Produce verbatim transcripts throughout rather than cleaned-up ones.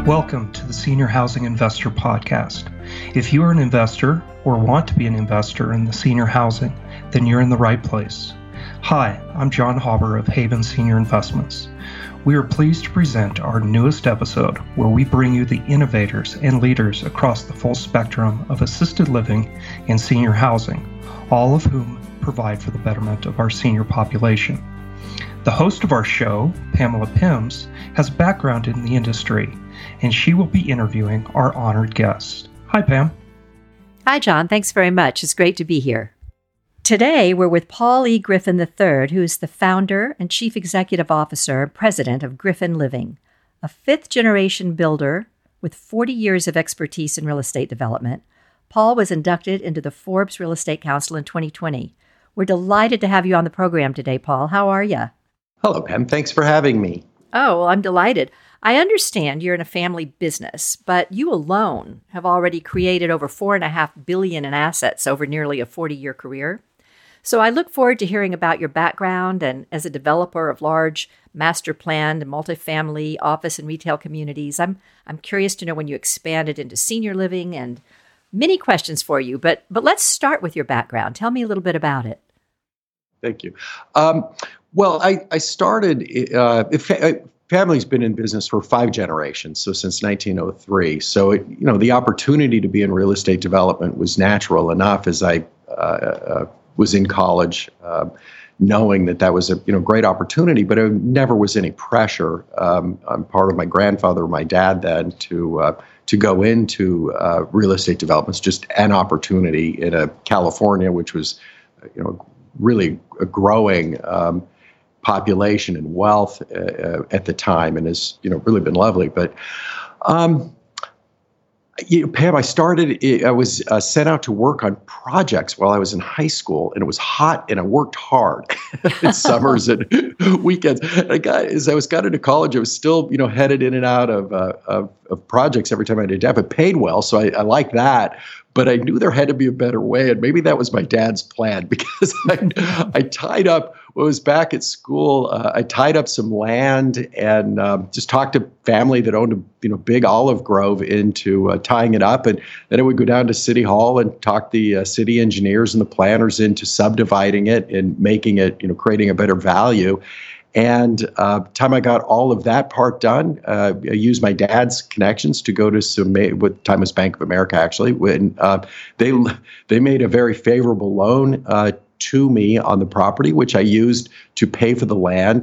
Welcome to the Senior Housing Investor Podcast. If you are an investor or want to be an investor in the senior housing, then you're in the right place. Hi, I'm John Hauber of Haven Senior Investments. We are pleased to present our newest episode where we bring you the innovators and leaders across the full spectrum of assisted living and senior housing, all of whom provide for the betterment of our senior population. The host of our show, Pamela Pims, has a background in the industry, and she will be interviewing our honored guest. Hi, Pam. Hi, John. Thanks very much. It's great to be here. Today, we're with Paul E. Griffin the third, who is the founder and chief executive officer and president of Griffin Living, a fifth-generation builder with forty years of expertise in real estate development. Paul was inducted into the Forbes Real Estate Council in twenty twenty. We're delighted to have you on the program today, Paul. How are you? Hello, Pam. Thanks for having me. Oh, well, I'm delighted. I understand you're in a family business, but you alone have already created over four and a half billion in assets over nearly a forty-year career. So I look forward to hearing about your background and as a developer of large master planned and multifamily office and retail communities. I'm I'm curious to know when you expanded into senior living and many questions for you. But but let's start with your background. Tell me a little bit about it. Thank you. Um, well, I, I started, uh, fa- family's been in business for five generations, so since nineteen oh three. So, it, you know, the opportunity to be in real estate development was natural enough as I uh, uh, was in college, uh, knowing that that was a you know great opportunity, but it never was any pressure um, on part of my grandfather or my dad then to uh, to go into uh, real estate developments, just an opportunity in a California, which was, you know, really a growing um, population and wealth uh, at the time, and has you know really been lovely. But um, you know, Pam, I started. I was uh, sent out to work on projects while I was in high school, and it was hot, and I worked hard in summers and weekends. And I got as I was got into college, I was still you know headed in and out of uh, of, of projects every time I did that, but paid well, so I, I liked that. But I knew there had to be a better way, and maybe that was my dad's plan, because I, I tied up, when I was back at school, uh, I tied up some land and um, just talked to family that owned a you know big olive grove into uh, tying it up. And then I would go down to City Hall and talk the uh, city engineers and the planners into subdividing it and making it, you know, creating a better value. And uh, time I got all of that part done, uh, I used my dad's connections to go to some, with time was Bank of America actually, when uh, they they made a very favorable loan uh, to me on the property, which I used to pay for the land,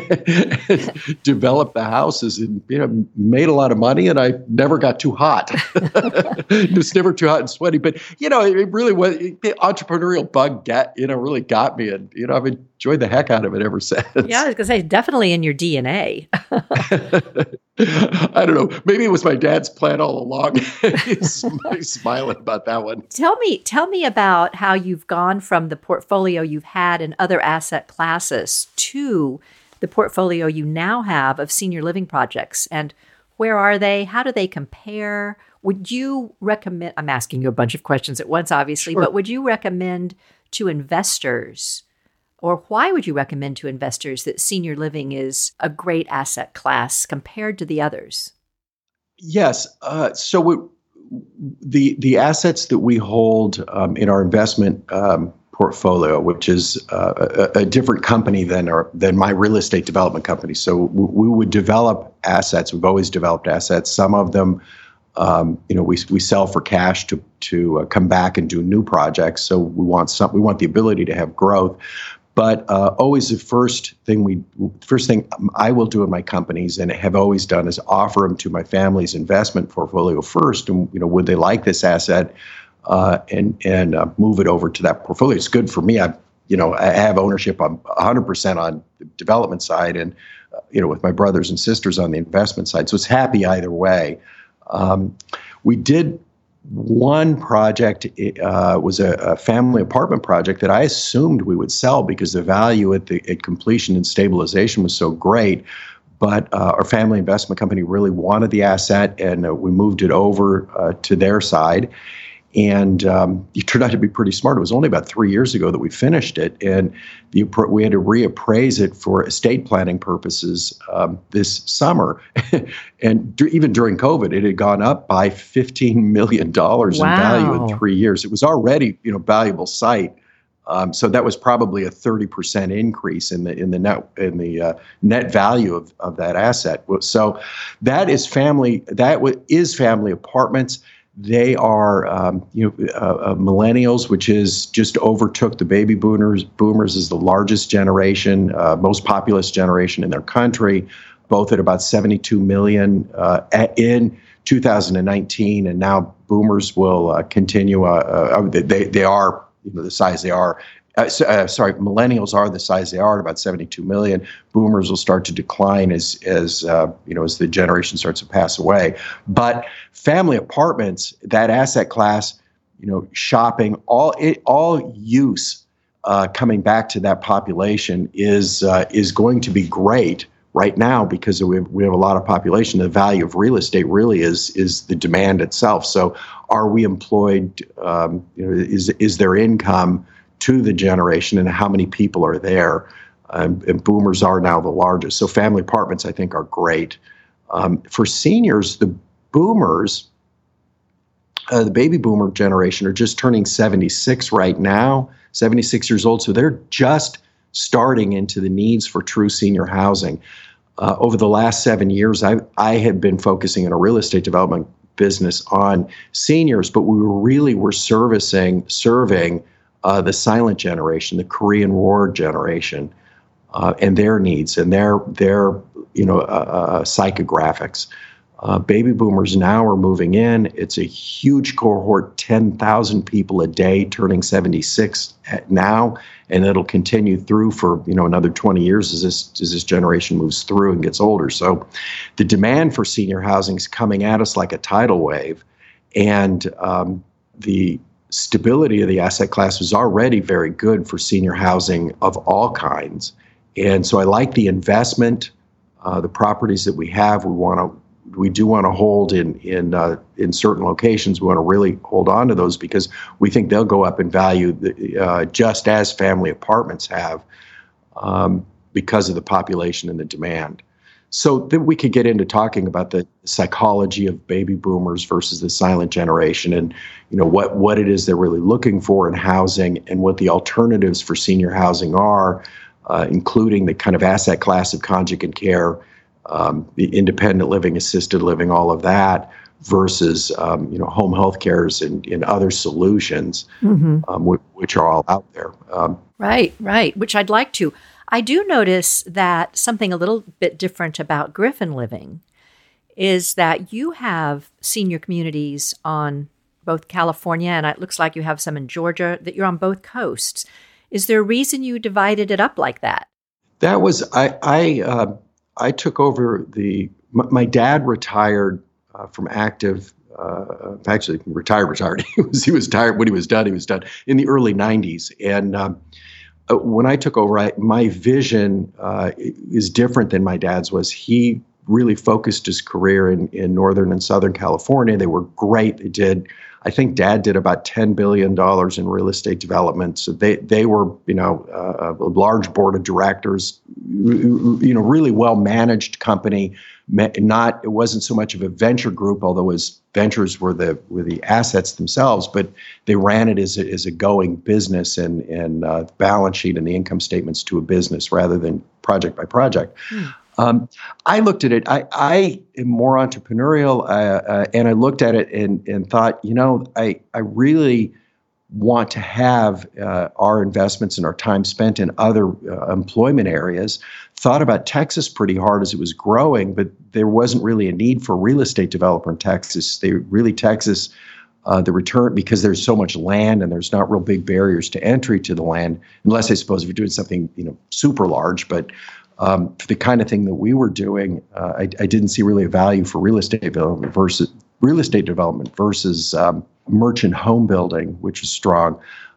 develop the houses, and you know made a lot of money. And I never got too hot. It was never too hot and sweaty. But you know, it really was the entrepreneurial bug. Get you know really got me, and you know I've enjoyed the heck out of it ever since. Yeah, I was gonna say definitely in your D N A. I don't know. Maybe it was my dad's plan all along. he's, he's smiling about that one. Tell me, tell me about how you've gone from the portfolio you've had in other asset classes to the portfolio you now have of senior living projects. And where are they? How do they compare? Would you recommend, I'm asking you a bunch of questions at once, obviously, Sure. but would you recommend to investors, or why would you recommend to investors that senior living is a great asset class compared to the others? Yes. Uh, so we, the the assets that we hold um, in our investment um, portfolio, which is uh, a, a different company than our than my real estate development company. So we, we would develop assets. We've always developed assets. Some of them, um, you know, we we sell for cash to to uh, come back and do new projects. So we want some. We want the ability to have growth. But uh, always the first thing we, first thing I will do in my companies and have always done is offer them to my family's investment portfolio first. And you know, would they like this asset, uh, and and uh, move it over to that portfolio? It's good for me. I, you know, I have ownership on one hundred percent on the development side, and uh, you know, with my brothers and sisters on the investment side. So it's happy either way. Um, we did. One project uh, was a, a family apartment project that I assumed we would sell because the value at the at completion and stabilization was so great. But uh, our family investment company really wanted the asset, and uh, we moved it over uh, to their side. And um, it turned out to be pretty smart. It was only about three years ago that we finished it, and the, we had to reappraise it for estate planning purposes um, this summer. And d- even during COVID, it had gone up by fifteen million dollars Wow. in value in three years. It was already, you know, valuable site. Um, so that was probably a thirty percent increase in the in the net in the uh, net value of, of that asset. So that is family. That w- is family apartments. They are, um, you know, uh, uh, millennials, which is just overtook the baby boomers. Boomers is the largest generation, uh, most populous generation in their country, both at about seventy-two million uh, at, in two thousand nineteen, and now boomers will uh, continue. Uh, uh, they they are, you know, the size they are. Uh, so, uh, sorry, millennials are the size they are at about seventy-two million. Boomers will start to decline as, as uh, you know, as the generation starts to pass away. But family apartments, that asset class, you know, shopping, all it, all use uh, coming back to that population is uh, is going to be great right now because we have, we have a lot of population. The value of real estate really is is the demand itself. So, are we employed? Um, you know, is is there income to the generation, and how many people are there? Um, and boomers are now the largest. So family apartments, I think, are great. Um, for seniors, the boomers, uh, the baby boomer generation, are just turning seventy-six right now, seventy-six years old. So they're just starting into the needs for true senior housing. Uh, over the last seven years, I, I had been focusing in a real estate development business on seniors, but we were really were servicing, serving Uh, the silent generation, the Korean War generation, uh, and their needs and their their you know uh, uh, psychographics. Uh, baby boomers now are moving in. It's a huge cohort, ten thousand people a day turning seventy-six now, and it'll continue through for you know another twenty years as this as this generation moves through and gets older. So, the demand for senior housing is coming at us like a tidal wave, and um, the stability of the asset class was already very good for senior housing of all kinds. And so I like the investment, uh, the properties that we have. We want to, we do want to hold in in uh, in certain locations. We want to really hold on to those because we think they'll go up in value uh, just as family apartments have um, because of the population and the demand. So then we could get into talking about the psychology of baby boomers versus the silent generation, and you know what what it is they're really looking for in housing, and what the alternatives for senior housing are, uh, including the kind of asset class of conjugate care, um, the independent living, assisted living, all of that, versus um, you know home health cares and, and other solutions, mm-hmm. um, w- which are all out there. Um, right, right. Which I'd like to. I do notice that something a little bit different about Griffin Living is that you have senior communities on both California, and it looks like you have some in Georgia, that you're on both coasts. Is there a reason you divided it up like that? That was, I I, uh, I took over the, my, my dad retired uh, from active, uh, actually retired, retired. he was he was tired when he was done, he was done in the early nineties. And um, when I took over, I, my vision uh, is different than my dad's was. He really focused his career in, in Northern and Southern California. They were great. They did, I think Dad did about ten billion dollars in real estate development. So they, they were, you know, uh, a large board of directors, you know, really well-managed company. Not, it wasn't so much of a venture group, although his ventures were the were the assets themselves, but they ran it as a, as a going business and and uh, balance sheet and the income statements to a business rather than project by project. Hmm. Um, I looked at it. I, I am more entrepreneurial, uh, uh, and I looked at it and and thought, you know, I I really want to have uh, our investments and our time spent in other uh, employment areas. Thought about Texas pretty hard as it was growing, but there wasn't really a need for real estate developer in Texas. They really, Texas, uh, the return, because there's so much land and there's not real big barriers to entry to the land, unless I suppose if you're doing something, you know, super large, but um, for the kind of thing that we were doing, uh, I, I didn't see really a value for real estate development versus real estate development versus um, merchant home building, which is strong.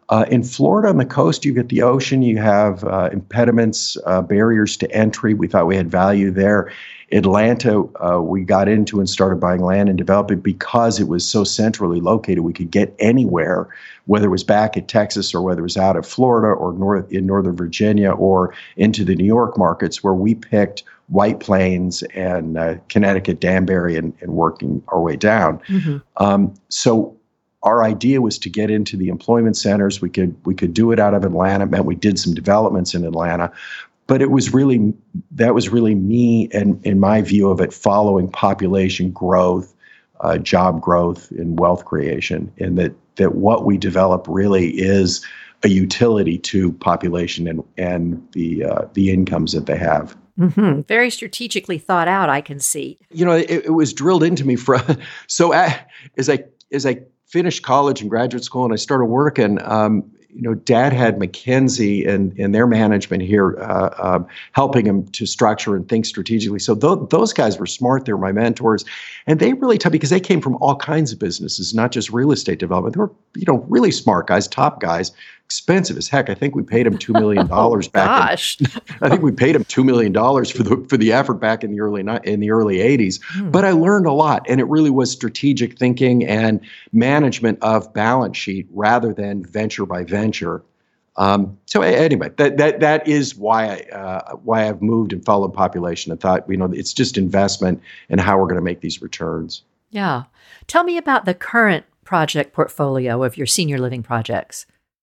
Uh, in Florida, on the coast, you get the ocean, you have uh, impediments, uh, barriers to entry. We thought we had value there. Atlanta, uh, we got into and started buying land and developing because it was so centrally located. We could get anywhere, whether it was back at Texas or whether it was out of Florida or north in Northern Virginia or into the New York markets, where we picked White Plains and uh, Connecticut, Danbury, and, and working our way down. Mm-hmm. Um, so our idea was to get into the employment centers. We could we could do it out of Atlanta. It meant we did some developments in Atlanta. But it was really, that was really me and, in my view of it, following population growth, uh, job growth, and wealth creation. And that, that what we develop really is a utility to population and, and the, uh, the incomes that they have. Mm-hmm. Very strategically thought out, I can see. You know, it, it was drilled into me from, so as I, as I finished college and graduate school and I started working, um, you know, Dad had McKinsey and, and their management here uh, um, helping him to structure and think strategically. So th- those guys were smart. They were my mentors. And they really taught, because they came from all kinds of businesses, not just real estate development. They were, you know, really smart guys, top guys, expensive as heck. I think we paid them two million dollars oh, back. Gosh. In, I think we paid them two million dollars for the for the effort back in the early in the early eighties. Hmm. But I learned a lot, and it really was strategic thinking and management of balance sheet rather than venture by venture. Um, so anyway, that that that is why I uh, why I've moved and followed population and thought, you know, it's just investment and how we're going to make these returns. Yeah. Tell me about the current project portfolio of your senior living projects.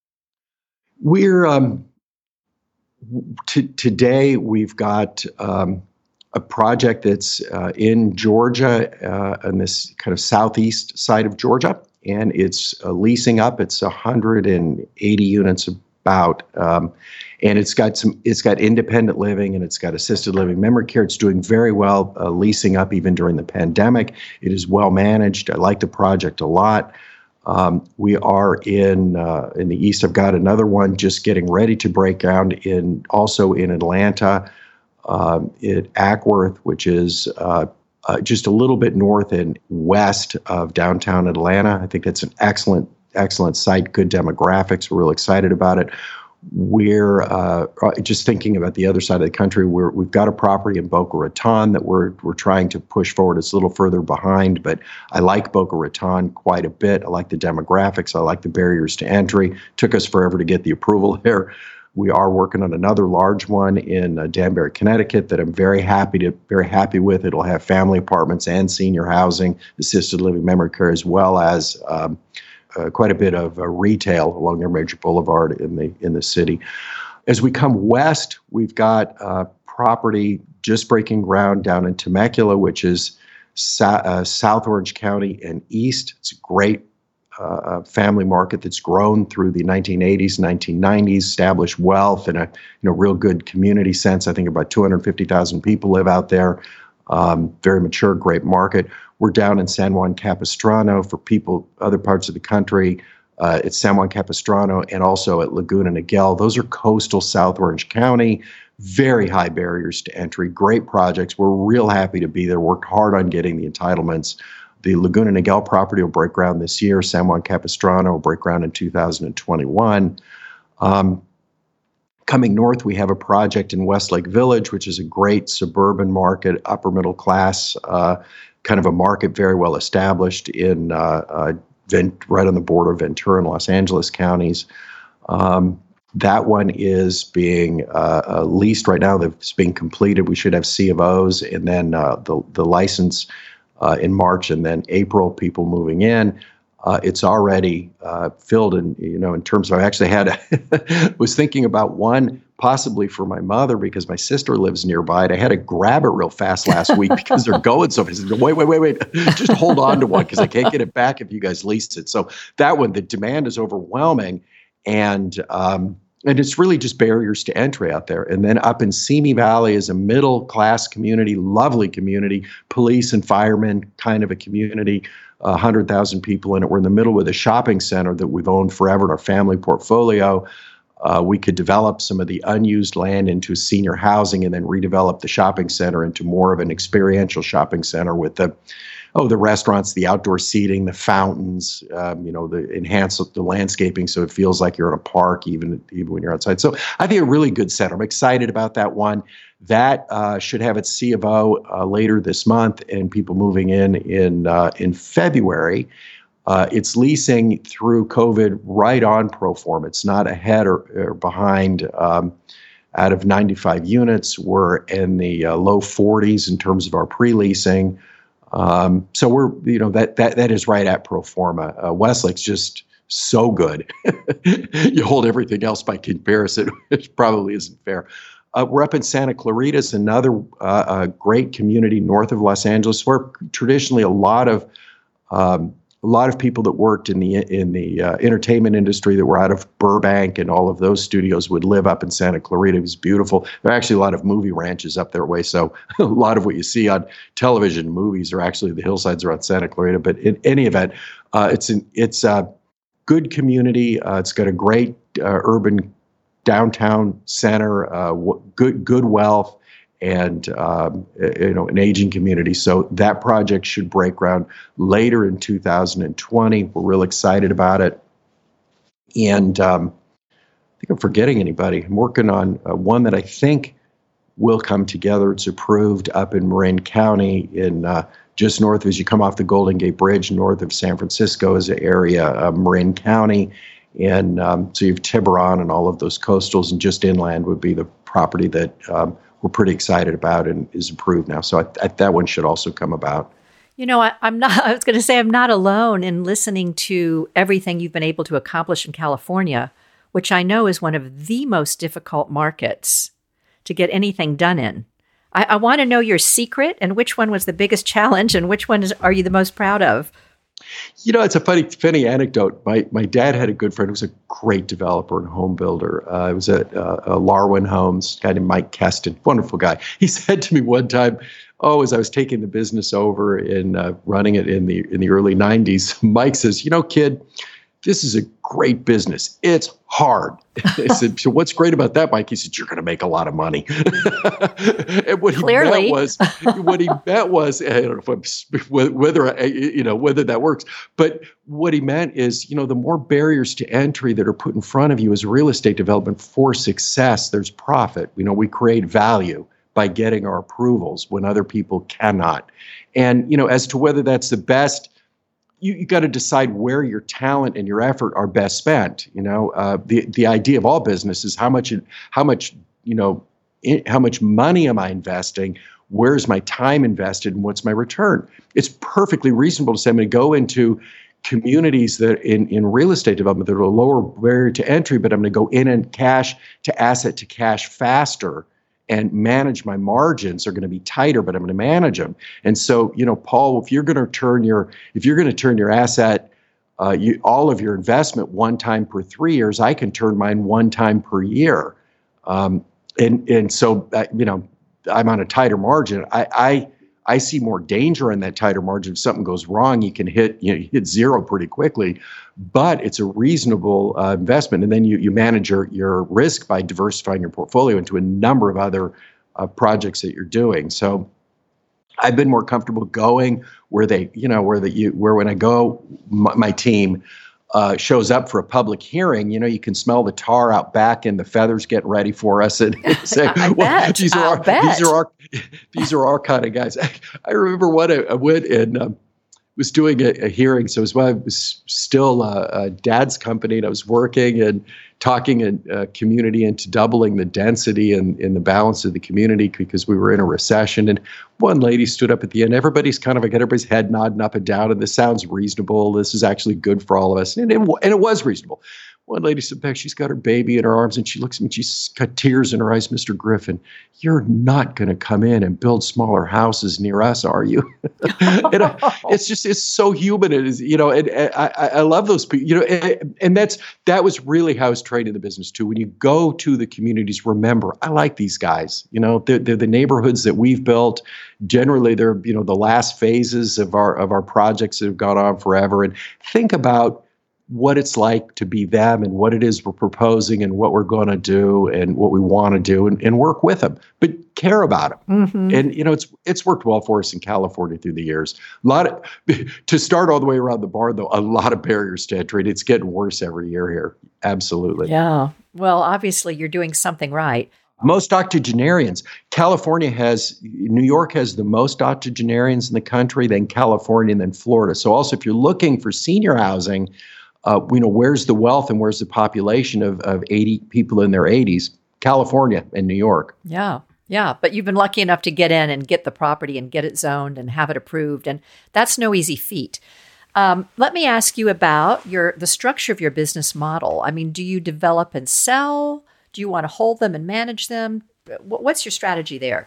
We're um, t- today we've got um, a project that's uh, in Georgia, uh, on this kind of southeast side of Georgia, and it's uh, leasing up. It's one hundred eighty units about, um, and it's got some. It's got independent living and it's got assisted living, memory care. It's doing very well, uh, leasing up even during the pandemic. It is well managed. I like the project a lot. Um, we are in uh, in the east. I've got another one just getting ready to break ground in also in Atlanta, um, at Ackworth, which is uh, uh, just a little bit north and west of downtown Atlanta. I think that's an excellent excellent site. Good demographics. We're real excited about it. We're uh, just thinking about the other side of the country. We're, we've got a property in Boca Raton that we're we're trying to push forward. It's a little further behind, but I like Boca Raton quite a bit. I like the demographics. I like the barriers to entry. Took us forever to get the approval there. We are working on another large one in uh, Danbury, Connecticut, that I'm very happy to very happy with. It'll have family apartments and senior housing, assisted living, memory care, as well as um, Uh, quite a bit of uh, retail along their major boulevard in the in the city. As we come west, we've got uh, property just breaking ground down in Temecula, which is sa- uh, South Orange County and east. It's a great uh, family market that's grown through the nineteen eighties, nineteen nineties, established wealth and a you know real good community sense. I think about two hundred fifty thousand people live out there. Um, very mature, great market. We're down in San Juan Capistrano for people, other parts of the country. Uh, it's San Juan Capistrano and also at Laguna Niguel. Those are coastal South Orange County, very high barriers to entry, great projects. We're real happy to be there, worked hard on getting the entitlements. The Laguna Niguel property will break ground this year. San Juan Capistrano will break ground in two thousand twenty-one. Um, Coming north, we have a project in Westlake Village, which is a great suburban market, upper middle class, uh, kind of a market very well established in uh, uh, Vent- right on the border of Ventura and Los Angeles counties. Um, that one is being uh, uh, leased right now. It's being completed. We should have C of Os, and then uh, the the license uh, in March, and then April. People moving in. Uh, it's already uh, filled, and you know, in terms of, I actually had, a was thinking about one possibly for my mother because my sister lives nearby, and I had to grab it real fast last week because they're going so fast. Wait, wait, wait, wait, just hold on to one because I can't get it back if you guys leased it. So that one, the demand is overwhelming, and um, and it's really just barriers to entry out there. And then up in Simi Valley is a middle class community, lovely community, police and firemen kind of a community. one hundred thousand people in it. We're in the middle with a shopping center that we've owned forever in our family portfolio. Uh, we could develop some of the unused land into senior housing and then redevelop the shopping center into more of an experiential shopping center with the oh, the restaurants, the outdoor seating, the fountains, um, you know, the enhance the landscaping so it feels like you're in a park even, even when you're outside. So I think a really good center. I'm excited about that one. That uh, should have its C of O uh, later this month and people moving in in, uh, in February. Uh, it's leasing through COVID right on pro forma. It's not ahead or, or behind. Um, out of ninety-five units, we're in the uh, low forties in terms of our pre-leasing. Um, so we're, you know, that that that is right at pro forma. Uh, Westlake's just so good. You hold everything else by comparison, which probably isn't fair. Uh, we're up in Santa Clarita. It's another uh, a great community north of Los Angeles, where traditionally a lot of um, a lot of people that worked in the in the uh, entertainment industry that were out of Burbank and all of those studios would live up in Santa Clarita. It was beautiful. There are actually a lot of movie ranches up their way, so a lot of what you see on television movies are actually the hillsides around Santa Clarita. But in any event, uh, it's an it's a good community. Uh, it's got a great uh, urban downtown center, uh, w- good good wealth, and um, you know, an aging community. So that project should break ground later in two thousand twenty. We're real excited about it. And um, I think I'm forgetting anybody. I'm working on uh, one that I think will come together. It's approved up in Marin County, in uh, just north of, as you come off the Golden Gate Bridge, north of San Francisco is an area, uh, Marin County. And um, so you have Tiburon and all of those coastals, and just inland would be the property that um, we're pretty excited about and is approved now. So I, I, that one should also come about. You know, I, I'm not, I was going to say I'm not alone in listening to everything you've been able to accomplish in California, which I know is one of the most difficult markets to get anything done in. I, I want to know your secret and which one was the biggest challenge and which one is, are you the most proud of? You know, it's a funny, funny anecdote. My my dad had a good friend who was a great developer and home builder. Uh, it was at uh, uh, Larwin Homes, a guy named Mike Keston, wonderful guy. He said to me one time, oh, as I was taking the business over and uh, running it in the in the early nineties, Mike says, you know, kid, this is a great business. It's hard. I said, so what's great about that, Mike? He said, you're going to make a lot of money. And what Clearly. he meant was, what he meant was, I don't know if I'm, whether, you know, whether that works, but what he meant is, you know, the more barriers to entry that are put in front of you as real estate development for success, there's profit. You know, we create value by getting our approvals when other people cannot. And, you know, as to whether that's the best, you, you got to decide where your talent and your effort are best spent. You know, uh, the the idea of all business is how much, how much, you know, in, how much money am I investing? Where's my time invested, and what's my return? It's perfectly reasonable to say I'm going to go into communities that in, in real estate development that are a lower barrier to entry, but I'm going to go in and cash to asset to cash faster. And manage my margins are going to be tighter, but I'm going to manage them. And so, you know, Paul, if you're going to turn your if you're going to turn your asset, uh, you, all of your investment one time per three years, I can turn mine one time per year. Um, and and so, uh, you know, I'm on a tighter margin. I, I I see more danger in that tighter margin. If something goes wrong, you can hit you know you hit zero pretty quickly. But it's a reasonable uh, investment, and then you you manage your your risk by diversifying your portfolio into a number of other uh, projects that you're doing. So I've been more comfortable going where they you know where that you where when I go, my, my team uh, shows up for a public hearing. You know, you can smell the tar out back and the feathers getting ready for us, and say, I well, bet. these are I'll our, bet. these are our these are our kind of guys. I, I remember when I, I went and. Um, was doing a, a hearing. So it was when I was still a, a dad's company, and I was working and talking a, a community into doubling the density and in the balance of the community because we were in a recession. And one lady stood up at the end. Everybody's kind of, I got everybody's head nodding up and down, and this sounds reasonable. This is actually good for all of us. And it, and it was reasonable. One lady stood back, she's got her baby in her arms, and she looks at me, she's got tears in her eyes. Mister Griffin, you're not going to come in and build smaller houses near us, are you? And I, it's just, it's so human. It is, you know, and, and I, I love those people, you know, and, and that's, that was really how I was trained in the business too. When you go to the communities, remember, I like these guys, you know, they're, they're the neighborhoods that we've built. Generally, they're, you know, the last phases of our, of our projects that have gone on forever. And think about, what it's like to be them and what it is we're proposing and what we're going to do and what we want to do and, and work with them, but care about them. Mm-hmm. And, you know, it's it's worked well for us in California through the years. A lot of, to start all the way around the barn, though, a lot of barriers to entry. It's getting worse every year here. Absolutely. Yeah. Well, obviously you're doing something right. Most octogenarians. California has, New York has the most octogenarians in the country, then California, and then Florida. So also, if you're looking for senior housing, uh, you know, where's the wealth and where's the population of, of eighty people in their eighties? California and New York. Yeah. Yeah. But you've been lucky enough to get in and get the property and get it zoned and have it approved. And that's no easy feat. Um, let me ask you about your the structure of your business model. I mean, do you develop and sell? Do you want to hold them and manage them? What's your strategy there?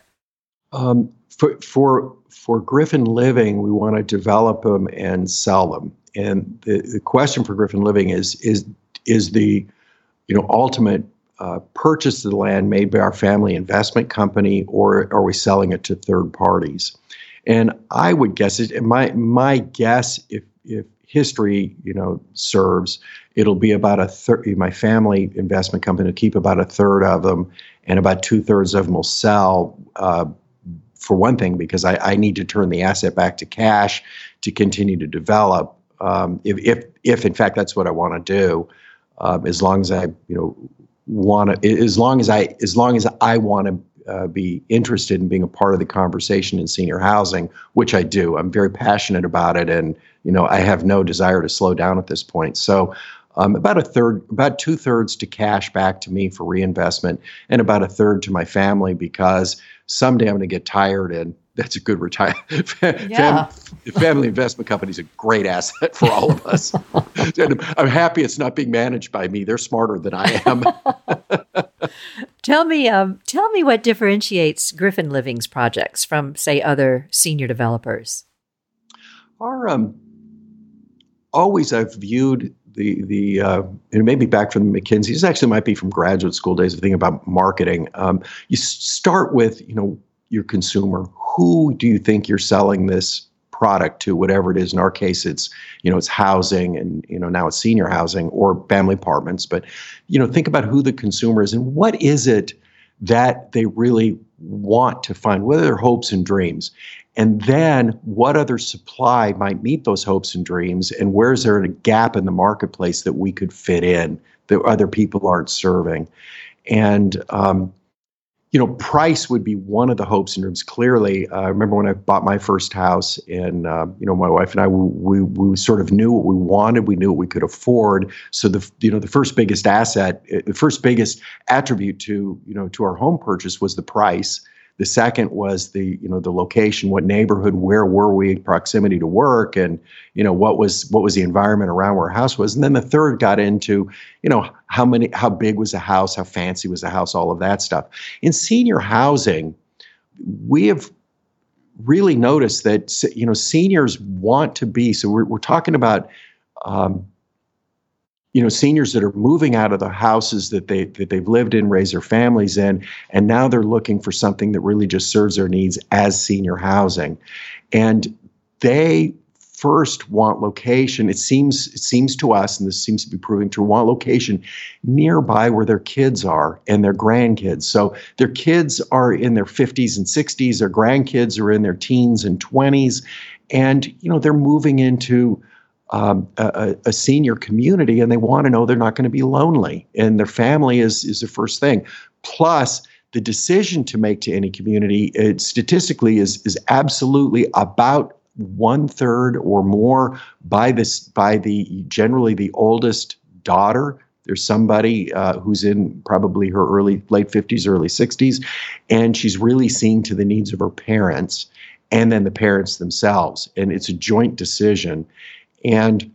Um, for for for Griffin Living, we want to develop them and sell them. And the, the question for Griffin Living is is is the you know ultimate uh, purchase of the land made by our family investment company, or are we selling it to third parties? And I would guess it. My my guess, if if history you know serves, it'll be about a third. My family investment company will keep about a third of them, and about two thirds of them will sell. Uh, for one thing, because I, I need to turn the asset back to cash to continue to develop. Um, if, if if in fact that's what I want to do, um, as long as I you know want to, as long as I as long as I want to uh, be interested in being a part of the conversation in senior housing, which I do. I'm very passionate about it, and you know I have no desire to slow down at this point. So. Um, about a third, about two thirds to cash back to me for reinvestment, and about a third to my family, because someday I'm going to get tired, and that's a good retirement. Yeah. Fam- family investment company is a great asset for all of us. And I'm happy it's not being managed by me. They're smarter than I am. Tell me, um, tell me what differentiates Griffin Living's projects from, say, other senior developers. Our um, always I've viewed. The the uh, and maybe back from the McKinsey. This actually might be from graduate school days of thinking about marketing. Um, you start with you know your consumer. Who do you think you're selling this product to? Whatever it is. In our case, it's you know it's housing, and you know now it's senior housing or family apartments. But you know think about who the consumer is and what is it that they really want to find. What are their hopes and dreams? And then what other supply might meet those hopes and dreams, and where is there a gap in the marketplace that we could fit in that other people aren't serving? And, um, you know, price would be one of the hopes and dreams. Clearly, uh, I remember when I bought my first house, and, uh, you know, my wife and I, we, we, we sort of knew what we wanted. We knew what we could afford. So, the you know, the first biggest asset, the first biggest attribute to, you know, to our home purchase was the price. The second was the, you know, the location, what neighborhood, where were we, proximity to work, and, you know, what was what was the environment around where our house was. And then the third got into, you know, how many, how big was the house, how fancy was the house, all of that stuff. In senior housing, we have really noticed that, you know, seniors want to be, so we're, we're talking about, um, you know, seniors that are moving out of the houses that they that they've lived in, raised their families in, and now they're looking for something that really just serves their needs as senior housing. And they first want location. It seems it seems to us, and this seems to be proving true, want location nearby where their kids are and their grandkids. So their kids are in their fifties and sixties, their grandkids are in their teens and twenties, and you know, they're moving into Um, a, a senior community, and they want to know they're not going to be lonely, and their family is is the first thing. Plus, the decision to make to any community, it statistically is is absolutely about one third or more by this by the generally the oldest daughter. There's somebody uh, who's in probably her early late fifties, early sixties, and she's really seeing to the needs of her parents, and then the parents themselves, and it's a joint decision. And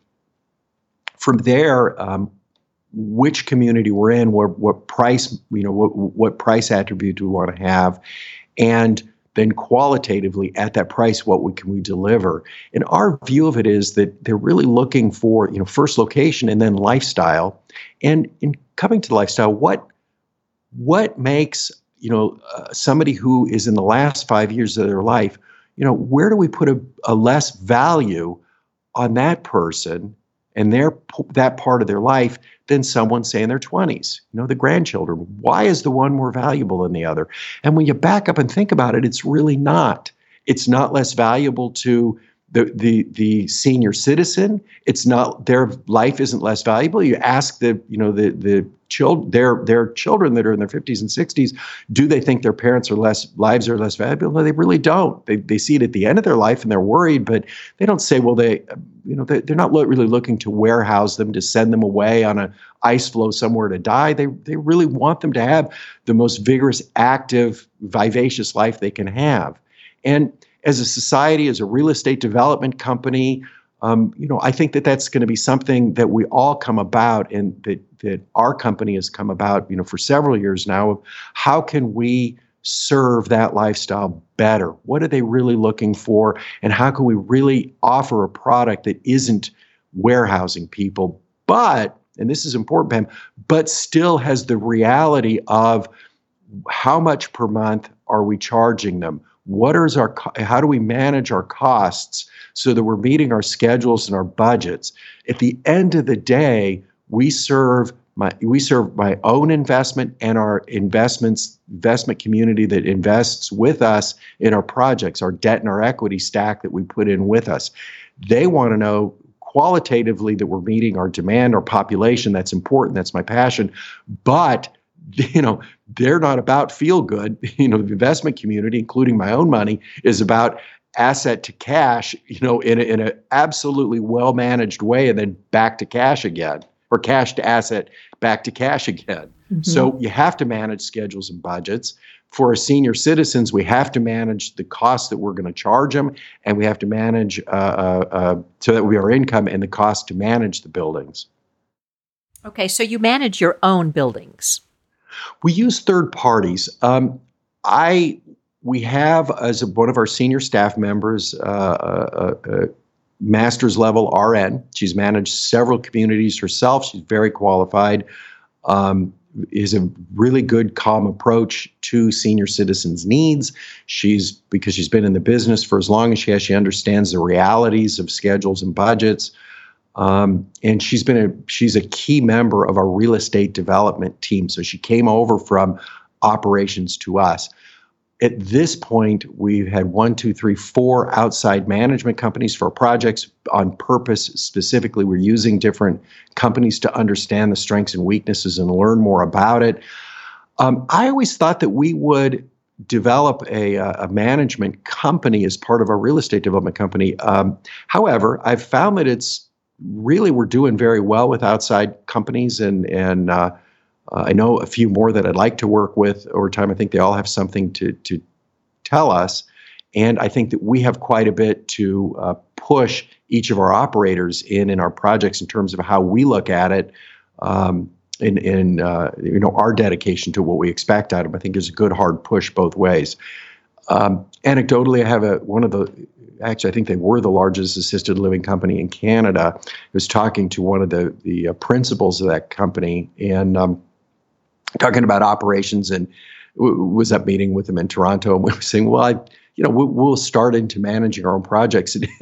from there, um, which community we're in, what, what price, you know, what, what price attribute do we want to have, and then qualitatively at that price, what we, can we deliver? And our view of it is that they're really looking for, you know, first location and then lifestyle. And in coming to lifestyle, what what makes, you know, uh, somebody who is in the last five years of their life, you know, where do we put a, a less value on that person and their that part of their life than someone, say, in their twenties, you know, the grandchildren. Why is the one more valuable than the other? And when you back up and think about it, it's really not. It's not less valuable to the the the senior citizen. It's not, their life isn't less valuable. You ask the, you know, the the children, their their children that are in their fifties and sixties, do they think their parents are less, lives are less valuable? No, they really don't. They they see it at the end of their life and they're worried, but they don't say, well, they, you know, they, they're not lo- really looking to warehouse them, to send them away on an ice floe somewhere to die. They they really want them to have the most vigorous, active, vivacious life they can have. And as a society, as a real estate development company, um, you know, I think that that's going to be something that we all come about, and that that our company has come about, you know, for several years now. How can we serve that lifestyle better? What are they really looking for, and how can we really offer a product that isn't warehousing people, but, and this is important, Pam, but still has the reality of how much per month are we charging them? What is our, how do we manage our costs so that we're meeting our schedules and our budgets? At the end of the day, we serve my we serve my own investment and our investments investment community that invests with us in our projects, our debt and our equity stack that we put in with us. They want to know qualitatively that we're meeting our demand, our population. That's important. That's my passion. But you know, they're not about feel good. You know, the investment community, including my own money, is about asset to cash, you know, in a, in an absolutely well-managed way, and then back to cash again, or cash to asset, back to cash again. Mm-hmm. So you have to manage schedules and budgets. For our senior citizens, we have to manage the costs that we're going to charge them, and we have to manage uh, uh, uh, so that we are income and the cost to manage the buildings. Okay, so you manage your own buildings. We use third parties. Um, I we have, as a, one of our senior staff members, uh, a, a master's level R N. She's managed several communities herself. She's very qualified. Um, is a really good, calm approach to senior citizens' needs. She's because she's been in the business for as long as she has. She understands the realities of schedules and budgets. Um, and she's been a she's a key member of our real estate development team. So she came over from operations to us. At this point, we've had one, two, three, four outside management companies for projects on purpose. Specifically, we're using different companies to understand the strengths and weaknesses and learn more about it. Um, I always thought that we would develop a, a management company as part of our real estate development company. Um, however, I've found that it's really, we're doing very well with outside companies, and and uh, uh, I know a few more that I'd like to work with over time. I think they all have something to to tell us, and I think that we have quite a bit to uh, push each of our operators in in our projects in terms of how we look at it, um, in in uh, you know, our dedication to what we expect out of them. I think is a good hard push both ways. Um, anecdotally, I have a one of the Actually, I think they were the largest assisted living company in Canada. I was talking to one of the the uh, principals of that company, and um, talking about operations, and w- was up meeting with them in Toronto, and we were saying, well, I, you know, we'll, we'll start into managing our own projects. And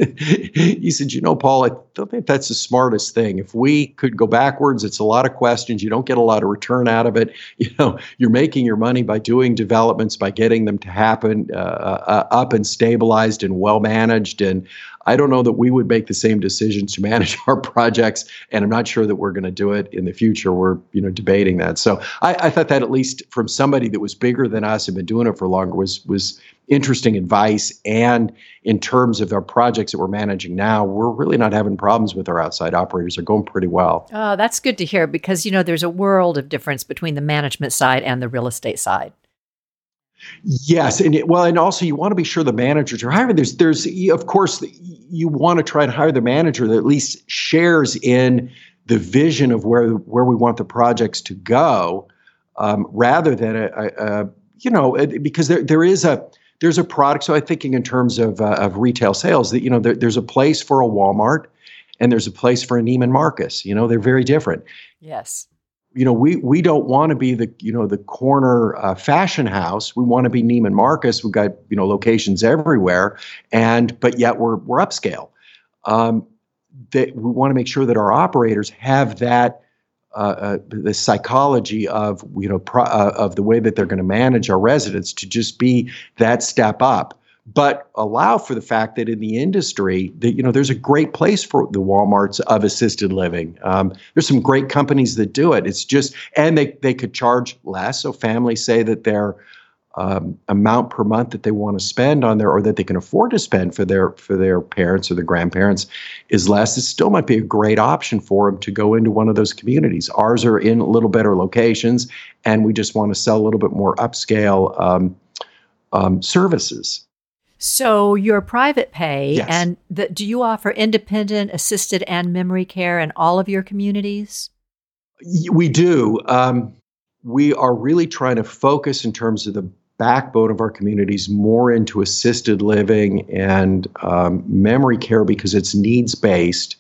he said, you know, Paul, I don't think that's the smartest thing. If we could go backwards, it's a lot of questions. You don't get a lot of return out of it. You know, you're making your money by doing developments, by getting them to happen uh, uh, up and stabilized and well managed. And I don't know that we would make the same decisions to manage our projects, and I'm not sure that we're going to do it in the future. We're, you know, debating that. So I, I thought that, at least from somebody that was bigger than us and been doing it for longer, was was interesting advice. And in terms of our projects that we're managing now, we're really not having problems with our outside operators. They're going pretty well. Oh, that's good to hear, because, you know, there's a world of difference between the management side and the real estate side. Yes, and it, well, and also you want to be sure the managers are hiring. There's, there's, of course, you want to try and hire the manager that at least shares in the vision of where where we want the projects to go, um, rather than a, a, a, you know, because there there is a there's a product. So I'm thinking in terms of uh, of retail sales, that, you know, there, there's a place for a Walmart, and there's a place for a Neiman Marcus. You know, they're very different. Yes. You know, we we don't want to be the, you know, the corner uh, fashion house. We want to be Neiman Marcus. We've got, you know, locations everywhere, and but yet we're we're upscale. Um, that we want to make sure that our operators have that uh, uh, the psychology of you know pro, uh, of the way that they're going to manage our residents to just be that step up, but allow for the fact that in the industry that you know there's a great place for the Walmarts of assisted living. Um, there's some great companies that do it. It's just and they they could charge less. So families say that their um, amount per month that they want to spend on their or that they can afford to spend for their for their parents or their grandparents is less. It still might be a great option for them to go into one of those communities. Ours are in a little better locations, and we just want to sell a little bit more upscale um, um, services. So you're private pay, Yes. and the, do you offer independent, assisted, and memory care in all of your communities? We do. Um, we are really trying to focus in terms of the backbone of our communities more into assisted living and um, memory care because it's needs-based.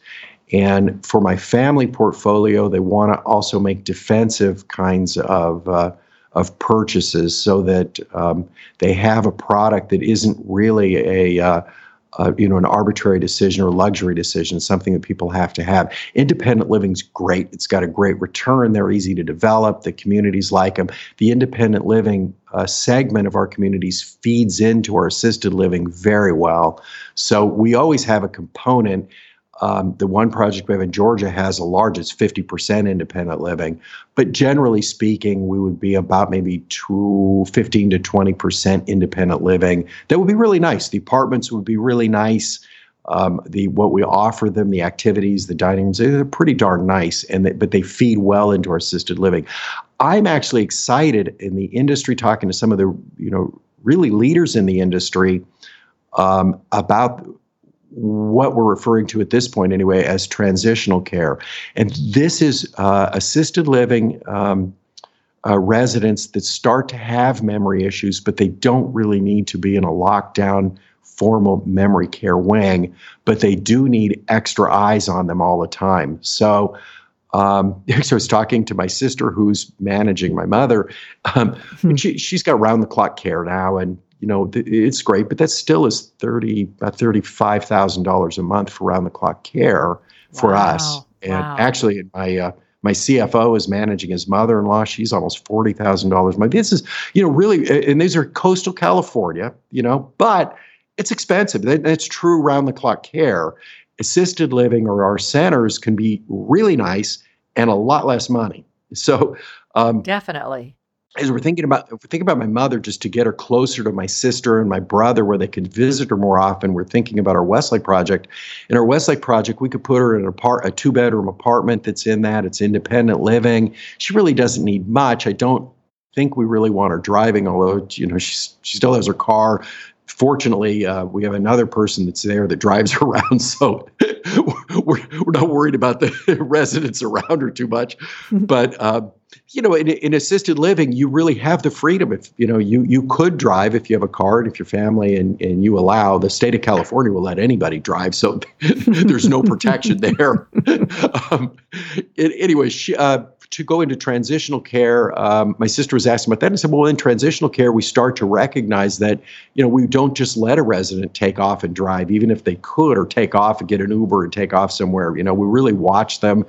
And for my family portfolio, they want to also make defensive kinds of uh, of purchases so that um, they have a product that isn't really a uh, uh, you know an arbitrary decision or luxury decision, something that people have to have. Independent living's great. It's got a great return. They're easy to develop. The communities like them. The independent living uh, segment of our communities feeds into our assisted living very well. So we always have a component. Um, the one project we have in Georgia has a large, it's fifty percent independent living. But generally speaking, we would be about maybe two, fifteen to twenty percent independent living. That would be really nice. The apartments would be really nice. Um, the what we offer them, the activities, the dining rooms, they're pretty darn nice, and they, but they feed well into our assisted living. I'm actually excited in the industry, talking to some of the you know really leaders in the industry um, about what we're referring to at this point anyway as transitional care. And this is uh, assisted living um, uh, residents that start to have memory issues, but they don't really need to be in a lockdown formal memory care wing, but they do need extra eyes on them all the time. So Um, so I was talking to my sister who's managing my mother. Um, and she, she's got round the clock care now, and you know th- it's great, but that still is thirty about thirty five thousand dollars a month for round the clock care for Wow. us. And Wow. actually, my uh, my C F O is managing his mother in law. She's almost forty thousand dollars a month. This is you know really, and these are coastal California, you know, but it's expensive. That, that's true round the clock care. Assisted living or our centers can be really nice and a lot less money. So, um, Definitely. as we're thinking about, if we think about my mother, just to get her closer to my sister and my brother, where they could visit her more often, we're thinking about our Westlake project. In our Westlake project, we could put her in an apart, a two-bedroom apartment that's in that. It's independent living. She really doesn't need much. I don't think we really want her driving, although you know she's she still has her car. Fortunately, uh, we have another person that's there that drives her around, so we're, we're not worried about the residents around her too much. But uh, you know, in, in assisted living, you really have the freedom. If you know, you you could drive if you have a car, and if your family and, and you allow. The state of California will let anybody drive, so there's no protection there. um, it, anyway, she, uh, to go into transitional care, um, my sister was asking about that, and I said, well, in transitional care, we start to recognize that, you know, we don't just let a resident take off and drive, even if they could, or take off and get an Uber and take off somewhere. You know, we really watch them.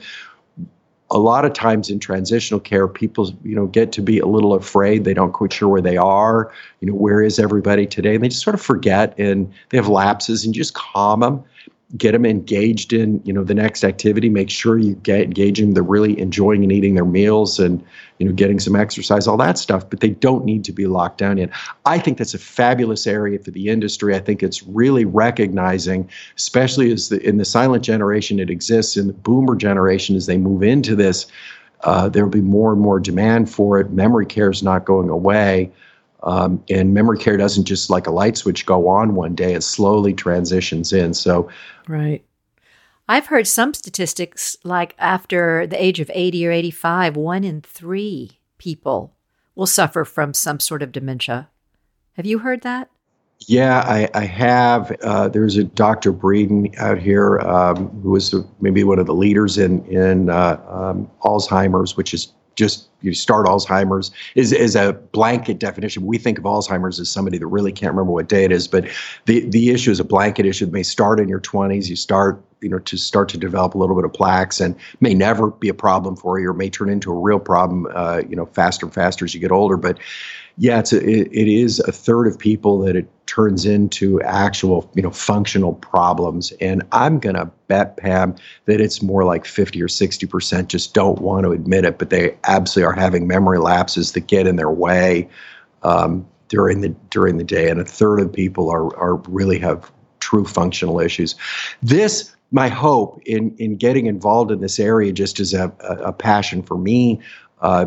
A lot of times in transitional care, people, you know, get to be a little afraid. They don't quite sure where they are. You know, where is everybody today? And they just sort of forget, and they have lapses, and just calm them. Get them engaged in, you know, the next activity. Make sure you get engaging. They're really enjoying and eating their meals, and you know, getting some exercise, all that stuff. But they don't need to be locked down yet. I think that's a fabulous area for the industry. I think it's really recognizing, especially as the, in the silent generation it exists, in the boomer generation as they move into this, uh, there will be more and more demand for it. Memory care is not going away. Um, and memory care doesn't just like a light switch go on one day. It slowly transitions in. So, right. I've heard some statistics like after the age of eighty or eighty-five, one in three people will suffer from some sort of dementia. Have you heard that? Yeah, I, I have. Uh, there's a Doctor Breeden out here um, who was maybe one of the leaders in in uh, um, Alzheimer's, which is just you start Alzheimer's is, is a blanket definition. We think of Alzheimer's as somebody that really can't remember what day it is, but the, the issue is a blanket issue. It may start in your twenties. You start, you know, to start to develop a little bit of plaques and may never be a problem for you or may turn into a real problem, uh, you know, faster and faster as you get older. But yeah, it's a, it, it is a third of people that it turns into actual, you know, functional problems. And I'm going to bet, Pam, that it's more like fifty or sixty percent just don't want to admit it, but they absolutely are having memory lapses that get in their way um, during the during the day. And a third of people are are really have true functional issues. This, my hope in in getting involved in this area, just as a, a, a passion for me, uh,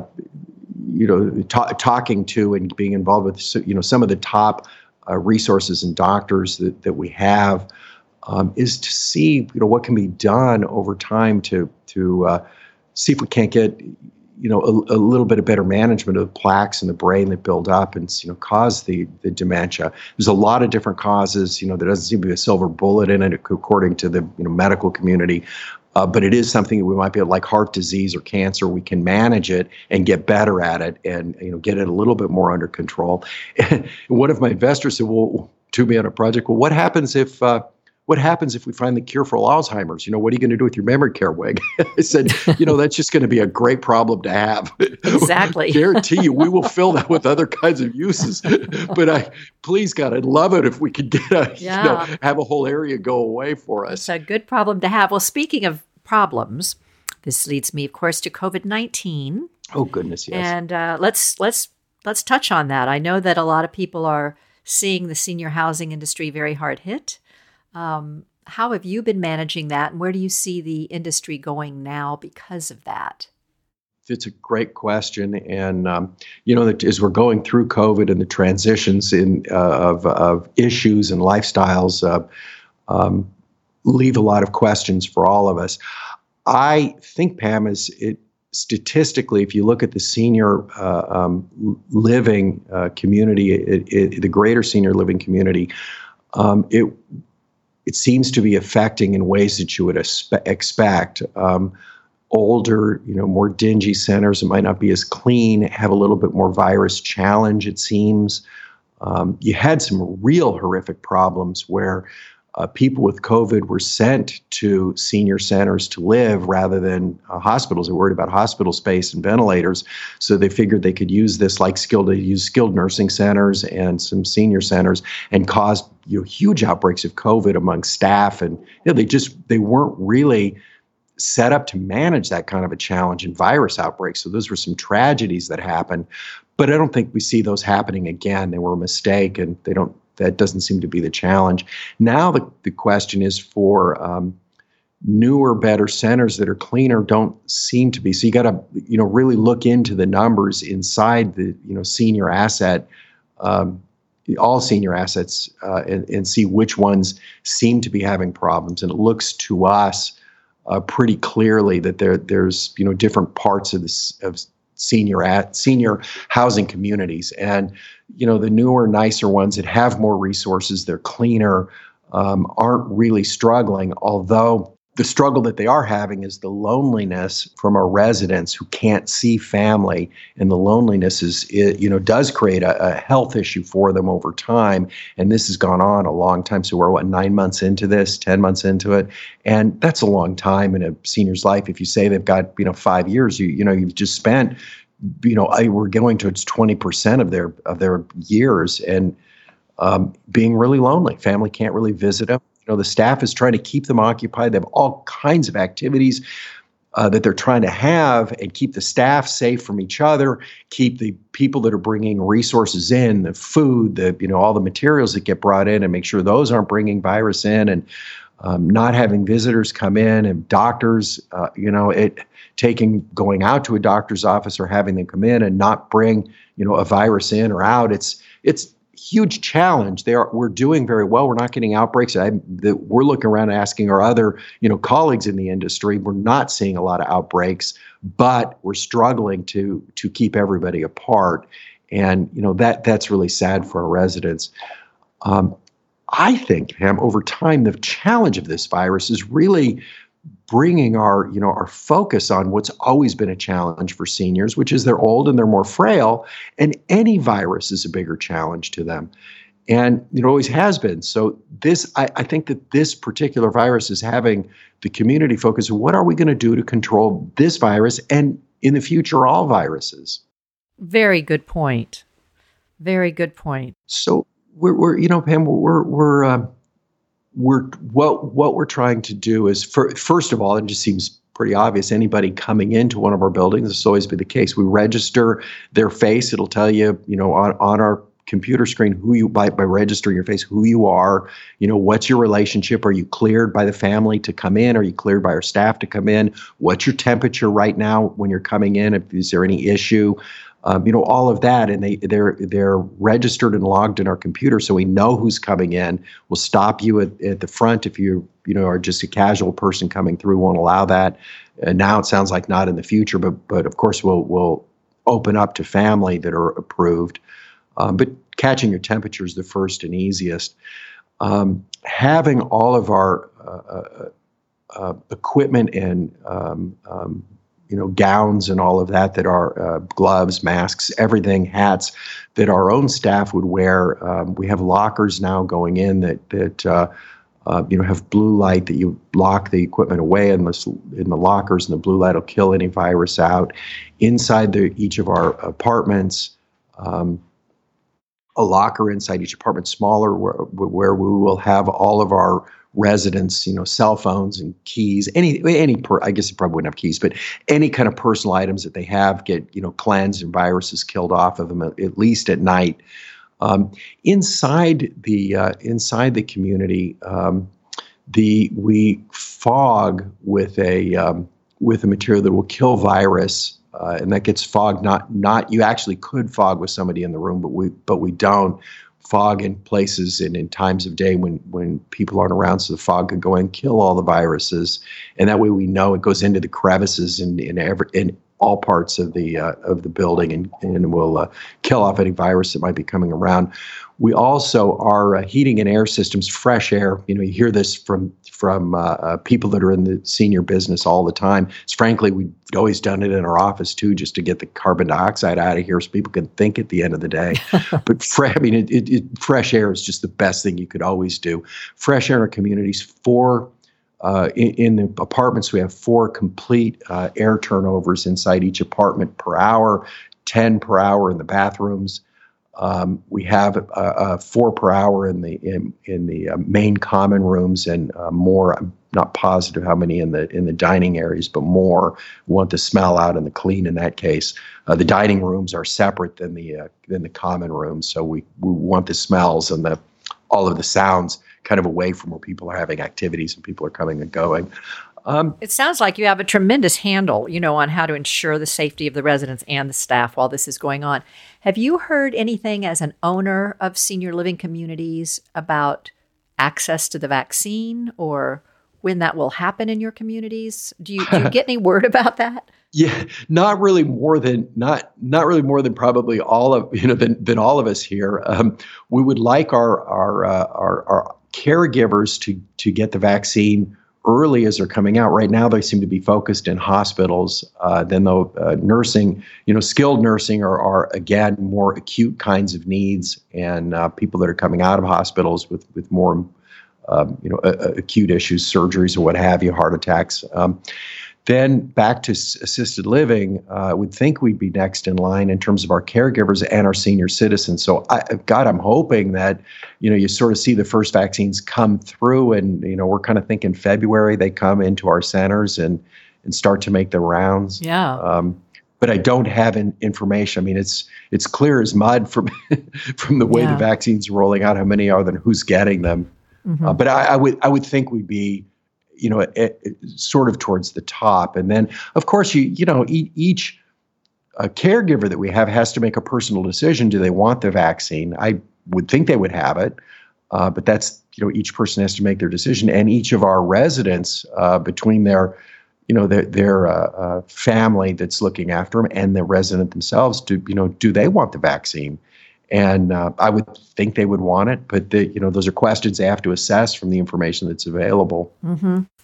you know, ta- talking to and being involved with, you know, some of the top uh, resources and doctors that, that we have, um, is to see, you know, what can be done over time to to uh, see if we can't get, you know, a, a little bit of better management of the plaques in the brain that build up and, you know, cause the the dementia. There's a lot of different causes. You know, there doesn't seem to be a silver bullet in it, according to the, you know, medical community. Uh, but it is something that we might be able, like heart disease or cancer, we can manage it and get better at it and, you know, get it a little bit more under control. And one of my investors said, well, to me on a project, well, what happens if uh, what happens if we find the cure for Alzheimer's? You know, what are you going to do with your memory care wig? I said, you know, that's just going to be a great problem to have. Exactly. Guarantee you, we will fill that with other kinds of uses. But I, please God, I'd love it if we could get a, yeah. you know, have a whole area go away for us. It's a good problem to have. Well, speaking of problems, this leads me, of course, to COVID nineteen. Oh goodness, yes. And uh, let's let's let's touch on that. I know that a lot of people are seeing the senior housing industry very hard hit. Um, how have you been managing that, and where do you see the industry going now because of that? It's a great question, and um, you know, as we're going through COVID and the transitions in uh, of of issues and lifestyles, uh, um, leave a lot of questions for all of us. I think, Pam, is it statistically, if you look at the senior uh, um, living uh, community, it, it, the greater senior living community, um, it it seems to be affecting in ways that you would espe- expect. Um, older, you know, more dingy centers that might not be as clean, have a little bit more virus challenge, it seems. Um, you had some real horrific problems where uh, people with COVID were sent to senior centers to live rather than uh, hospitals. They're worried about hospital space and ventilators. So they figured they could use this like skilled, they use skilled nursing centers and some senior centers and caused, you know, huge outbreaks of COVID among staff. And you know, they just, they weren't really set up to manage that kind of a challenge in virus outbreaks. So those were some tragedies that happened, but I don't think we see those happening again. They were a mistake, and they don't, that doesn't seem to be the challenge. Now the, the question is for um, newer, better centers that are cleaner don't seem to be. So you got to, you know, really look into the numbers inside the, you know, senior asset, um, all senior assets, uh, and, and see which ones seem to be having problems. And it looks to us uh, pretty clearly that there there's, you know, different parts of this of senior at senior housing communities, and you know, the newer, nicer ones that have more resources, they're cleaner, um, aren't really struggling. Although the struggle that they are having is the loneliness from our residents who can't see family, and the loneliness is, it, you know, does create a, a health issue for them over time. And this has gone on a long time. So we're what, nine months into this, ten months into it, and that's a long time in a senior's life. If you say they've got, you know, five years, you you know, you've just spent, you know, I, we're going to it's twenty percent of their of their years, and um, being really lonely. Family can't really visit them. You know, the staff is trying to keep them occupied. They have all kinds of activities uh, that they're trying to have, and keep the staff safe from each other, keep the people that are bringing resources in, the food, the, you know, all the materials that get brought in, and make sure those aren't bringing virus in, and um, not having visitors come in, and doctors, uh, you know, it taking, going out to a doctor's office or having them come in and not bring, you know, a virus in or out. It's, it's, huge challenge. They are, we're doing very well. We're not getting outbreaks. I, the, we're looking around and asking our other, you know, colleagues in the industry. We're not seeing a lot of outbreaks, but we're struggling to to keep everybody apart. And you know, that that's really sad for our residents. Um, I think, Pam, over time, the challenge of this virus is really bringing our, you know, our focus on what's always been a challenge for seniors, which is they're old and they're more frail, and any virus is a bigger challenge to them. And it always has been. So this, I, I think that this particular virus is having the community focus on what are we going to do to control this virus and in the future, all viruses. Very good point. Very good point. So we're, we're you know, Pam, we're, we're, uh, we're, what, what we're trying to do is, for, first of all, it just seems pretty obvious, anybody coming into one of our buildings, this will always be the case. We register their face. It'll tell you, you know, on, on our computer screen who you, by, by registering your face, who you are, you know, what's your relationship? Are you cleared by the family to come in? Are you cleared by our staff to come in? What's your temperature right now when you're coming in? If, is there any issue? Um, you know, all of that, and they, they're they're registered and logged in our computer, so we know who's coming in. We'll stop you at, at the front if you you know are just a casual person coming through. Won't allow that. And now it sounds like not in the future, but but of course we'll we'll open up to family that are approved. Um, but catching your temperature is the first and easiest. Um, having all of our uh, uh, uh, equipment and um, um, you know, gowns and all of that, that are uh, gloves, masks, everything, hats that our own staff would wear. Um, we have lockers now going in that, that uh, uh, you know, have blue light that you lock the equipment away in the, in the lockers, and the blue light will kill any virus out. Inside the, each of our apartments, um, a locker inside each apartment, smaller, where, where we will have all of our residents, you know, cell phones and keys, any, any, per, I guess you probably wouldn't have keys, but any kind of personal items that they have get, you know, cleansed and viruses killed off of them, at, at least at night. Um, inside the, uh, inside the community, um, the, we fog with a, um, with a material that will kill virus. Uh, and that gets fogged, not, not, you actually could fog with somebody in the room, but we, but we don't fog in places and in times of day when, when people aren't around, so the fog could go in and kill all the viruses. And that way we know it goes into the crevices in, in every, in all parts of the, uh, of the building, and, and will uh, kill off any virus that might be coming around. We also are uh, heating and air systems, fresh air. You know, you hear this from from uh, uh, people that are in the senior business all the time. It's frankly, we've always done it in our office too, just to get the carbon dioxide out of here, so people can think at the end of the day. But fre- I mean, it, it, it, fresh air is just the best thing you could always do. Fresh air in our communities. Four uh, in, in the apartments, we have four complete uh, air turnovers inside each apartment per hour, ten per hour in the bathrooms. Um, we have uh, uh, four per hour in the in in the uh, main common rooms, and uh, more. I'm not positive how many in the in the dining areas, but more. We want the smell out and the clean in that case. Uh, the dining rooms are separate than the uh, than the common rooms, so we we want the smells and the all of the sounds kind of away from where people are having activities and people are coming and going. Um, it sounds like you have a tremendous handle, you know, on how to ensure the safety of the residents and the staff while this is going on. Have you heard anything as an owner of senior living communities about access to the vaccine, or when that will happen in your communities? Do you, do you get any word about that? Yeah, not really more than not not really more than probably all of you know than than all of us here. Um, we would like our our uh, our, our caregivers to to get the vaccine early as they're coming out. Right now, they seem to be focused in hospitals. Uh, then, though, uh, nursing, you know, skilled nursing are, are again more acute kinds of needs, and uh, people that are coming out of hospitals with with more, um, you know, uh, acute issues, surgeries, or what have you, heart attacks. Um, then back to s- assisted living, uh, I would think we'd be next in line in terms of our caregivers and our senior citizens. So, I, God, I'm hoping that, you know, you sort of see the first vaccines come through, and, you know, we're kind of thinking February they come into our centers and and start to make the rounds. Yeah. Um, but I don't have in, information. I mean, it's it's clear as mud from from the way yeah. the vaccines are rolling out, how many are there, who's getting them. Mm-hmm. Uh, but I, I would I would think we'd be, you know, it, it, sort of towards the top. And then, of course, you you know, e- each uh, caregiver that we have has to make a personal decision. Do they want the vaccine? I would think they would have it, uh, but that's, you know, each person has to make their decision. And each of our residents, uh, between their, you know, their, their uh, uh, family that's looking after them and the resident themselves, do, you know, do they want the vaccine? And uh, I would think they would want it, but the, you know, those are questions they have to assess from the information that's available. Mm-hmm.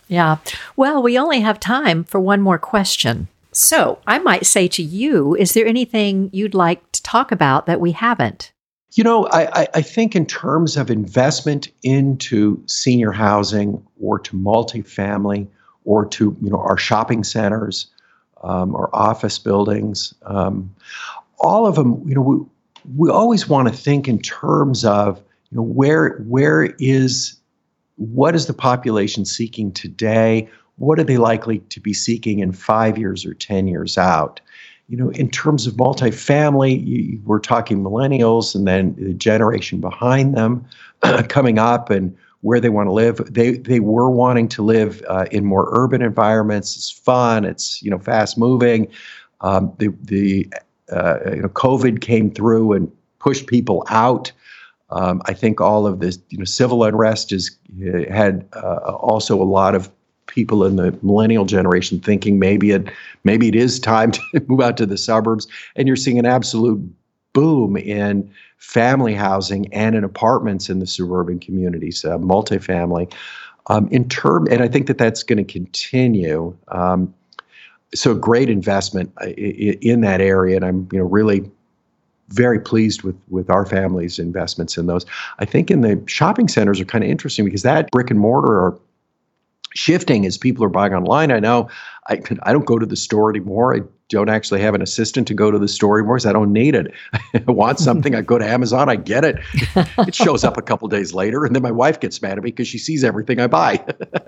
Yeah. Well, we only have time for one more question. So I might say to you, is there anything you'd like to talk about that we haven't? You know, I, I think in terms of investment into senior housing or to multifamily or to, you know, our shopping centers, um, or office buildings, um, all of them, you know, we, we always want to think in terms of, you know, where where is, what is the population seeking today? What are they likely to be seeking in five years or ten years out? You know, in terms of multifamily, you, we're talking millennials and then the generation behind them coming up and where they want to live. They they were wanting to live uh, in more urban environments. It's fun. It's, you know, fast moving. Um, the the uh, you know, COVID came through and pushed people out. Um, I think all of this, you know, civil unrest has uh, had uh, also a lot of people in the millennial generation thinking maybe it maybe it is time to move out to the suburbs. And you're seeing an absolute boom in family housing and in apartments in the suburban communities, uh, multifamily. Um, in term, and I think that that's going to continue. Um, so great investment in that area, and I'm, you know, really very pleased with with our family's investments in those. I think in the shopping centers are kind of interesting because that brick and mortar are shifting as people are buying online. I know I I don't go to the store anymore. I don't actually have an assistant to go to the store anymore because I don't need it. I want something, I go to Amazon, I get it. It shows up a couple days later, and then my wife gets mad at me because she sees everything I buy.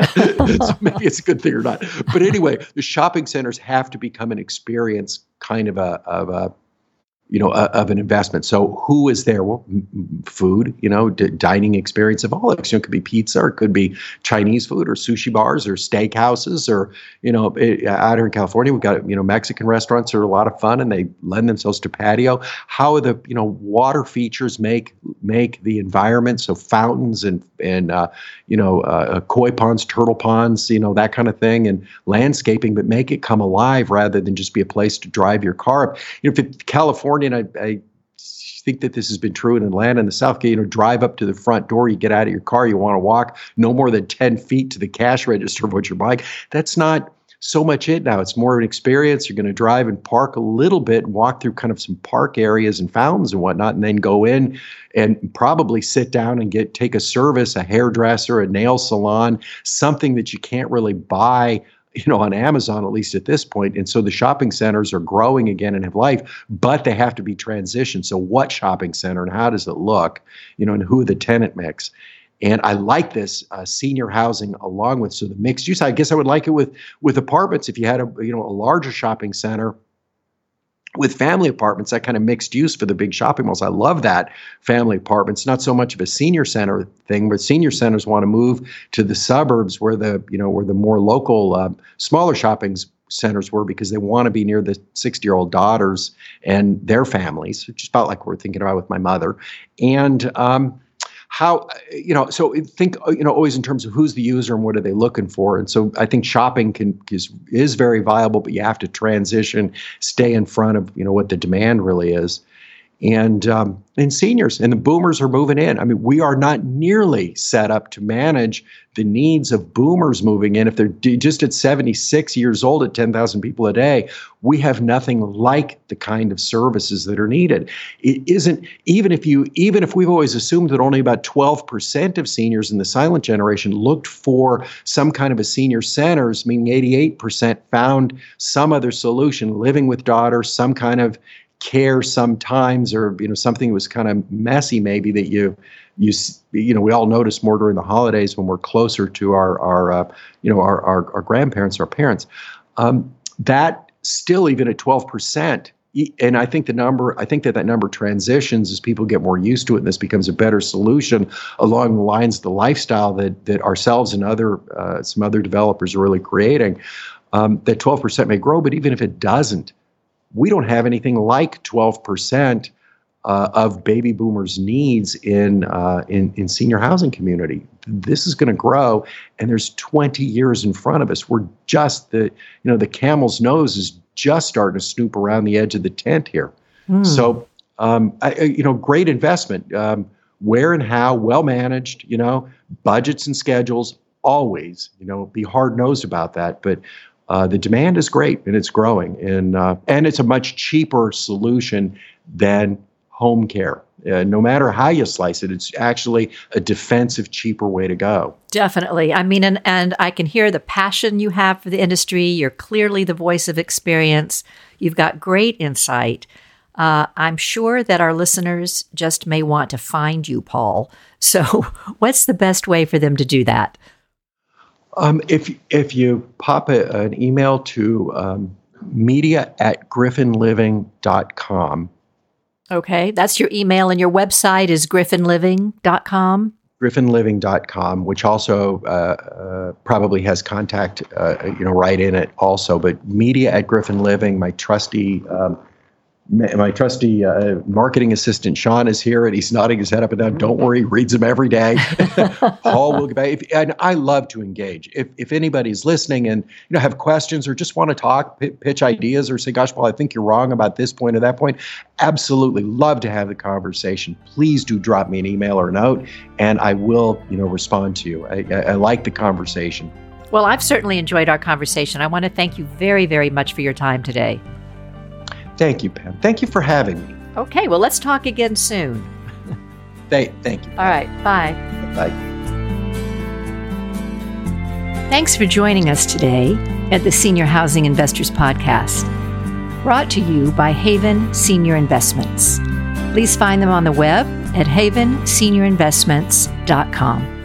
So maybe it's a good thing or not. But anyway, the shopping centers have to become an experience, kind of a of a you know, uh, of an investment. So who is there? Well, m- food, you know, d- dining experience of all. You know, it could be pizza, or it could be Chinese food, or sushi bars, or steak houses, or, you know, it, out here in California, we've got, you know, Mexican restaurants are a lot of fun and they lend themselves to patio. How are the, you know, water features make make the environment? So fountains and, and uh, you know, uh, koi ponds, turtle ponds, you know, that kind of thing, and landscaping, but make it come alive rather than just be a place to drive your car up. You know, if it's California, and I, I think that this has been true in Atlanta and the South, you know, drive up to the front door, you get out of your car, you want to walk no more than ten feet to the cash register of what you're buying. That's not so much it now. It's more of an experience. You're going to drive and park a little bit and walk through kind of some park areas and fountains and whatnot, and then go in and probably sit down and get take a service, a hairdresser, a nail salon, something that you can't really buy, you know, on Amazon, at least at this point. And so the shopping centers are growing again and have life, but they have to be transitioned. So what shopping center and how does it look, you know, and who are the tenant mix? And I like this uh, senior housing along with, so the mixed use, I guess I would like it with, with apartments. If you had a, you know, a larger shopping center with family apartments, that kind of mixed use for the big shopping malls. I love that. Family apartments, not so much of a senior center thing, but senior centers want to move to the suburbs where the, you know, where the more local, uh, smaller shopping centers were, because they want to be near the sixty-year-old daughters and their families, which is about like we're thinking about with my mother. And, um, how, you know, so think, you know, always in terms of who's the user and what are they looking for. And so I think shopping can is, is very viable, but you have to transition, stay in front of, you know, what the demand really is. And um, and seniors and the boomers are moving in. I mean, we are not nearly set up to manage the needs of boomers moving in. If they're d- just at seventy-six years old at ten thousand people a day, we have nothing like the kind of services that are needed. It isn't, even if you, even if we've always assumed that only about twelve percent of seniors in the silent generation looked for some kind of a senior centers, meaning eighty-eight percent found some other solution, living with daughters, some kind of care sometimes, or, you know, something that was kind of messy maybe that you, you, you know, we all notice more during the holidays when we're closer to our, our, uh, you know, our, our, our grandparents, our parents, um, that still even at twelve percent. And I think the number, I think that that number transitions as people get more used to it, and this becomes a better solution along the lines of the lifestyle that, that ourselves and other, uh, some other developers are really creating. Um, that twelve percent may grow, but even if it doesn't, we don't have anything like twelve percent uh, of baby boomers' needs in, uh, in in senior housing community. This is going to grow, and there's twenty years in front of us. We're just the, you know, the camel's nose is just starting to snoop around the edge of the tent here. Mm. So, um, I, you know, great investment. Um, where and how, well managed, you know, budgets and schedules, always, you know, be hard-nosed about that. But uh, the demand is great, and it's growing. And, uh, and it's a much cheaper solution than home care. Uh, no matter how you slice it, it's actually a defensive, cheaper way to go. Definitely. I mean, and, and I can hear the passion you have for the industry. You're clearly the voice of experience. You've got great insight. Uh, I'm sure that our listeners just may want to find you, Paul. So what's the best way for them to do that? Um, if if you pop a, an email to um, media at griffin living dot com. Okay, that's your email, and your website is griffin living dot com? griffin living dot com, which also uh, uh, probably has contact, uh, you know, right in it also. But media at Griffin Living, my trusty, um, my trusty uh, marketing assistant Sean is here, and he's nodding his head up and down. Don't worry, he reads them every day. Paul will get back. If, and I love to engage. If if anybody's listening and you know have questions or just want to talk, p- pitch ideas, or say, "Gosh, Paul, I think you're wrong about this point or that point," absolutely love to have the conversation. Please do drop me an email or a note, and I will, you know, respond to you. I, I, I like the conversation. Well, I've certainly enjoyed our conversation. I want to thank you very, very much for your time today. Thank you, Pam. Thank you for having me. Okay, well, let's talk again soon. Thank, thank you, Pam. All right, bye. Bye. Thanks for joining us today at the Senior Housing Investors Podcast, brought to you by Haven Senior Investments. Please find them on the web at haven senior investments dot com.